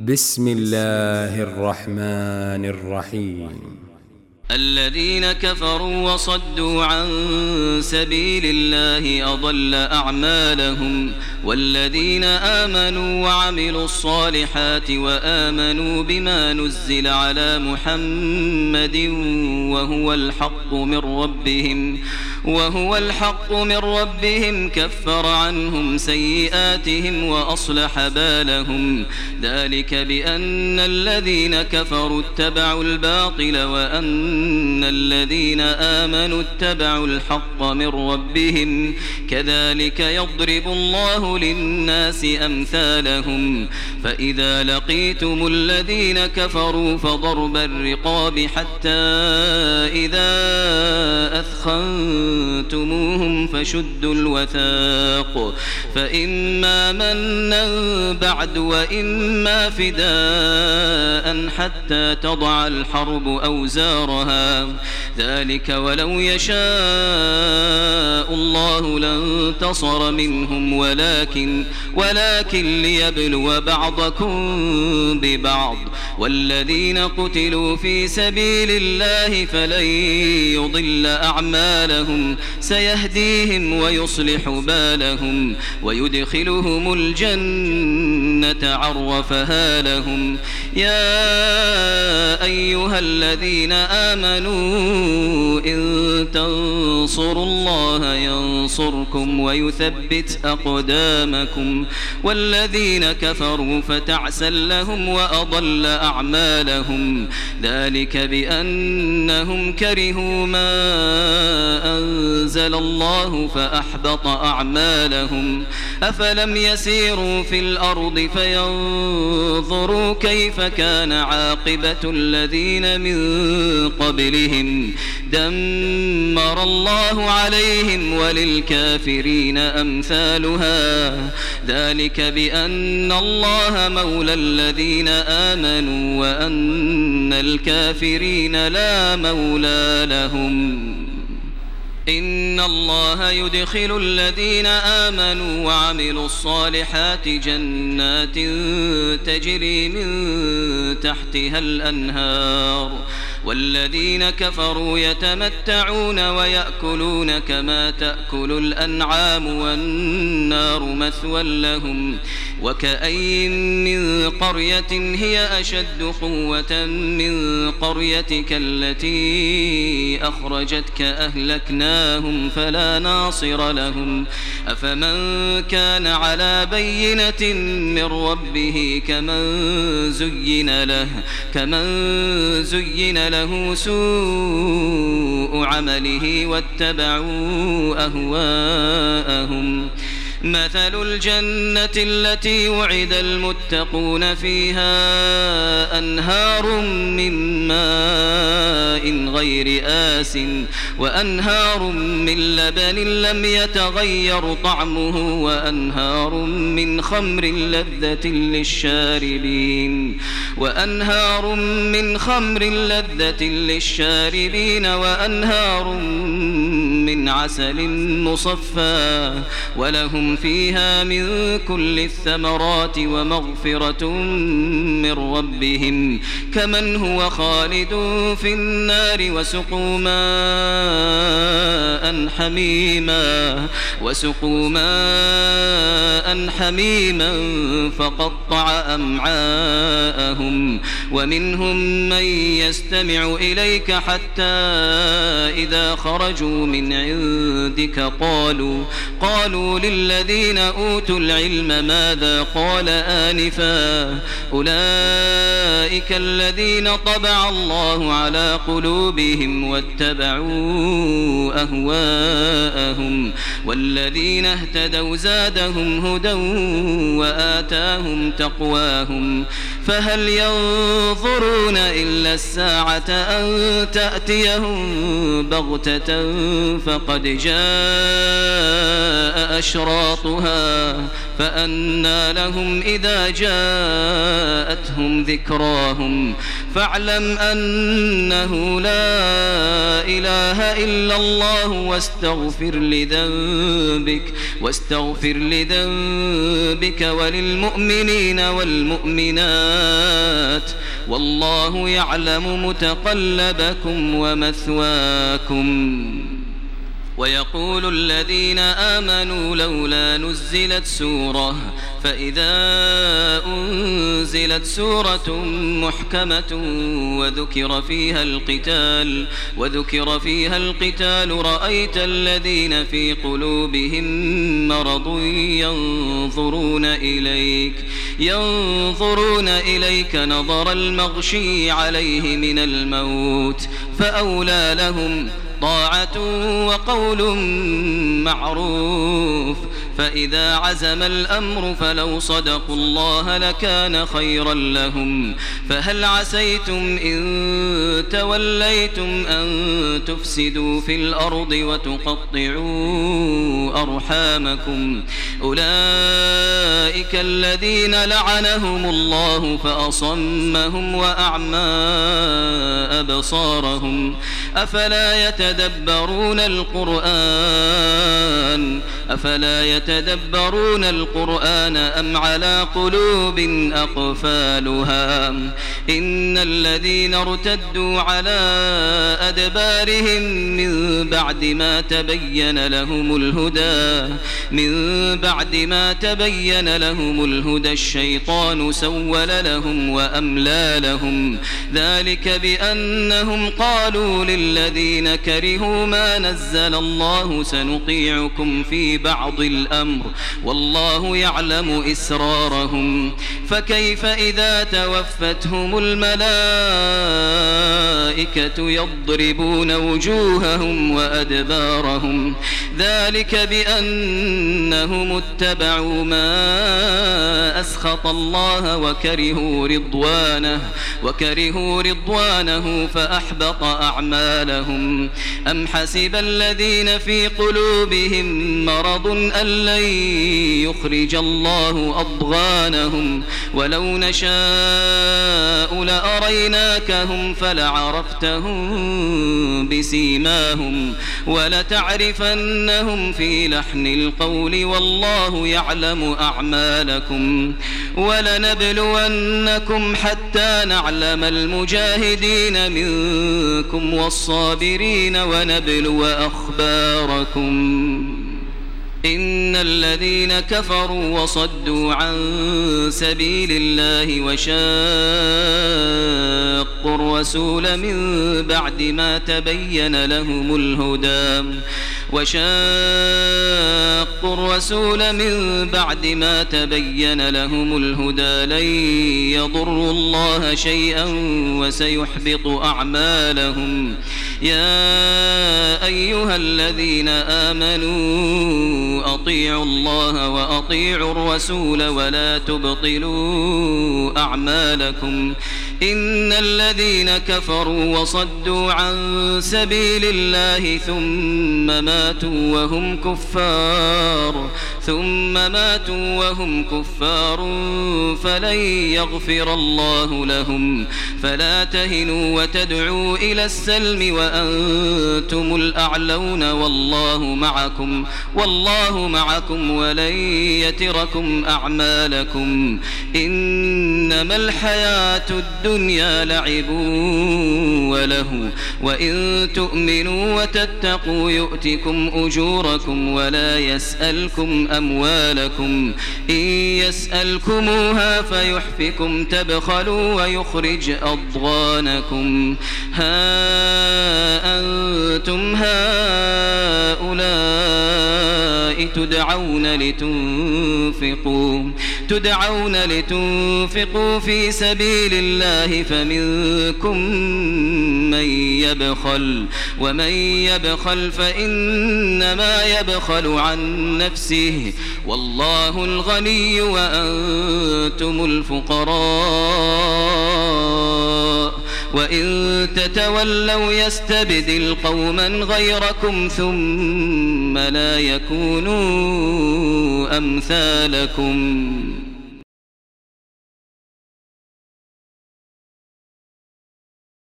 بسم الله الرحمن الرحيم. الذين كفروا وصدوا عن سبيل الله أضل أعمالهم، والذين آمنوا وعملوا الصالحات وآمنوا بما نزل على محمد وهو الحق من ربهم كفر عنهم سيئاتهم وأصلح بالهم، ذلك بأن الذين كفروا اتبعوا الباطل وأن الذين آمنوا اتبعوا الحق من ربهم، كذلك يضرب الله للناس أمثالهم. فإذا لقيتم الذين كفروا فضرب الرقاب حتى إذا أثخنتموهم فشدوا الوثاق، فإما منا بعد وإما فداء حتى تضع الحرب أوزارها، ذلك ولو يشاء الله لانتصر منهم ولكن ليبلو بعضكم ببعض، والذين قتلوا في سبيل الله فلن يضل أعمالهم، سيهديهم ويصلح بالهم ويدخلهم الجنة عرفها لهم. يا أيها الذين آمنوا إن تنصروا الله ينصركم ويثبت أقدامكم، والذين كفروا فتعسا لهم وأضل أعمالهم، ذلك بأنهم كرهوا ما أنزل الله فأحبط أعمالهم. أفلم يسيروا في الأرض فينظروا كيف كان عاقبة الذين من قبلهم، دمر الله عليهم وللكافرين أمثالها، ذلك بأن الله مولى الذين آمنوا وأن الكافرين لا مولى لهم. إن الله يدخل الذين آمنوا وعملوا الصالحات جنات تجري من تحتها الأنهار، والذين كفروا يتمتعون ويأكلون كما تأكل الأنعام والنار مثوى لهم. وكأي من قرية هي أشد قوة من قريتك التي أخرجتك أهلكناهم فلا ناصر لهم. أفمن كان على بينة من ربه كمن زين له سوء عمله واتبعوا أهواءهم. مثل الجنة التي وعد المتقون فيها أنهار من ماء غير آسٍ وأنهار من لبن لم يتغير طعمه وأنهار من خمر لذة للشاربين وأنهار من عسل مصفى، ولهم فيها من كل الثمرات ومغفرة من ربهم، كمن هو خالد في النار وسقوا ماء حميما فقطع أمعاءهم. ومنهم من يستمع إليك حتى إذا خرجوا من عندك قالوا للذين أوتوا العلم ماذا قال آنفا، أولئك الذين طبع الله على قلوبهم واتبعوا أهواءهم، والذين اهتدوا زادهم هدى وآتاهم تقواهم. فهل ينظرون إلا الساعة أن تأتيهم بغتة فقد جاء أشراطها فأنى لهم إذا جاءتهم ذكراهم فاعلم أنه لا إله إلا الله واستغفر لذنبك وللمؤمنين والمؤمنات والله يعلم متقلبكم ومثواكم. ويقول الذين آمنوا لولا نزلت سورة فإذا أنزلت سورة محكمة وذكر فيها القتال رأيت الذين في قلوبهم مرض ينظرون إليك نظر المغشي عليه من الموت فأولى لهم طاعة وقول معروف فإذا عزم الأمر فلو صدقوا الله لكان خيرا لهم فهل عسيتم إن توليتم أن تفسدوا في الأرض وتقطعوا أرحامكم أولئك الذين لعنهم الله فأصمهم وأعمى أبصارهم أفلا يتدبرون القرآن أم على قلوب أقفالها إن الذين ارتدوا على أدبارهم من بعد ما تبين لهم الهدى الشيطان سول لهم وأملى لهم ذلك بأنهم قالوا للذين كرهوا ما نزل الله سنطيعكم في بعض الأمر والله يعلم إسرارهم فكيف إذا توفتهم الملائكة يضربون وجوههم وأدبارهم ذلك بأنهم اتبعوا ما أسخط الله وكرهوا رضوانه فأحبط أعمالهم أم حسب الذين في قلوبهم مرض أن لن يخرج الله أضغانهم ولو نشاء لأريناكهم فلعرفتهم بسيماهم ولتعرفنهم في لحن القول والله يعلم أعمالكم ولنبلونكم حتى نعلم المجاهدين منكم والصابرين ونبلو أخباركم إن الذين كفروا وصدوا عن سبيل الله وشاقوا الرسول من بعد ما تبين لهم الهدى لن يضروا الله شيئا وسيحبط أعمالهم يا أيها الذين آمنوا أطيعوا الله وأطيعوا الرسول ولا تبطلوا أعمالكم إن الذين كفروا وصدوا عن سبيل الله ثم ماتوا وهم كفار فلن يغفر الله لهم فلا تهنوا وتدعوا إلى السلم وأنتم الأعلون والله معكم ولن يتركم أعمالكم إنما الحياة الدنيا لعب وله وإن تؤمنوا وتتقوا يؤتكم أجوركم ولا يسألكم أموالكم إن يسألكموها فيحفكم تبخلوا ويخرج أضغانكم ها أنتم هؤلاء تدعون لتنفقوا في سبيل الله فمنكم من يبخل ومن يبخل فإنما يبخل عن نفسه والله الغني وأنتم الفقراء وإن تتولوا يستبدل قوما غيركم ثم لا يكونوا أمثالكم